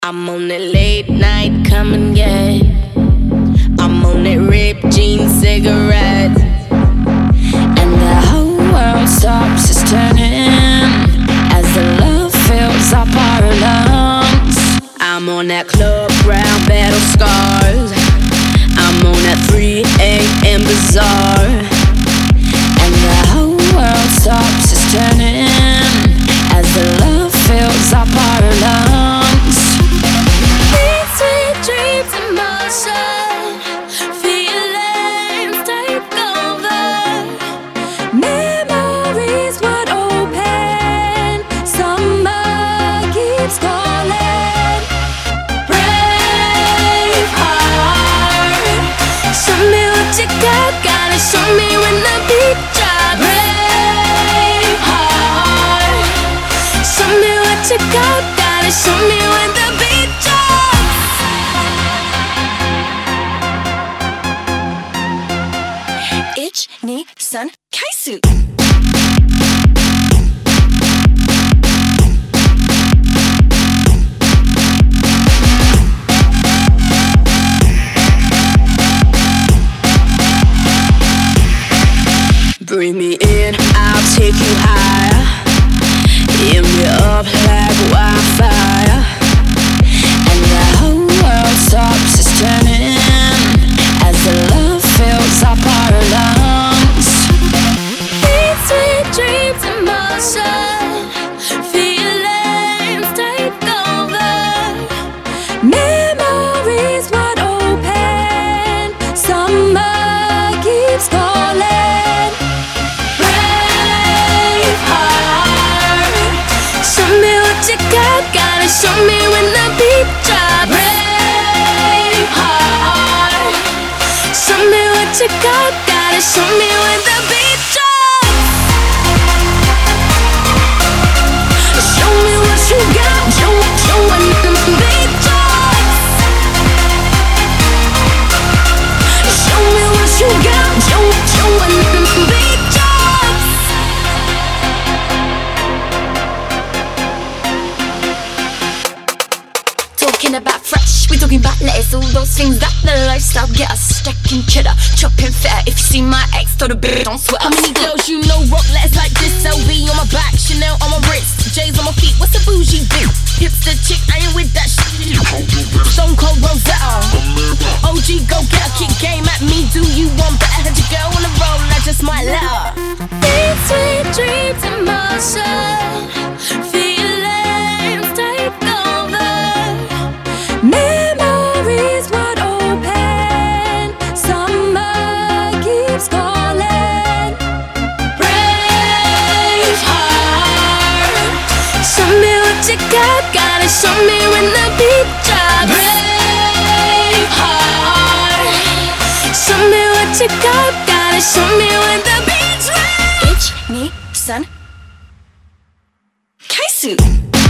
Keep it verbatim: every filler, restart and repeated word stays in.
I'm on that late night, come and get. I'm on that ripped jean cigarette, and the whole world stops, is turning as the love fills up our lungs. I'm on that club ground, battle scars. I'm on that three a m bazaar, and the whole world stops, is turning as the love fills up our lungs. Sweet, sweet dreams in motion, feelings take over. Memories would open, summer keeps calling. Brave heart, show me what you got, gotta show me when the beat drops. Brave heart, show me what you got, gotta show me when the beat drops. Ich, ni, san, kaisu. Bring me in, I'll take you higher. Hit me up like wildfire, and the whole world stops, is turning as the love fills up our lungs. Sweet, sweet dreams in motion, feelings take over. Memories would open, summer keeps calling. Brave heart, show me what you got, gotta show me when the beat drops. Brave heart, show me what you got, gotta show me when the beat drops. Show me what you got, show, show when the beat drops. Show me what you got, show, show when the beat drops. Talking about fresh, we talking about lettuce, all those things that the lifestyle get us. Stacking cheddar, chopping fat. If you see my ex, told a bitch don't sweat. How many girls you know rock letters like this? L V on my back, Chanel on my wrist, J's on my feet. What's a bougie bitch? Hipster chick, I ain't with that shit. Stone Cold Rosetta, O G go get her, kick game at me. Do you want better? Had your girl on the roll, I just might let her. Sweet, sweet dreams in motion, feelings take over. Memories would open, summer keeps calling. Brave heart, show me what you got, gotta show me when the beat drops. Brave heart, show me what you got, gotta show me when the beat drops. Ich, ni, san, kaisu.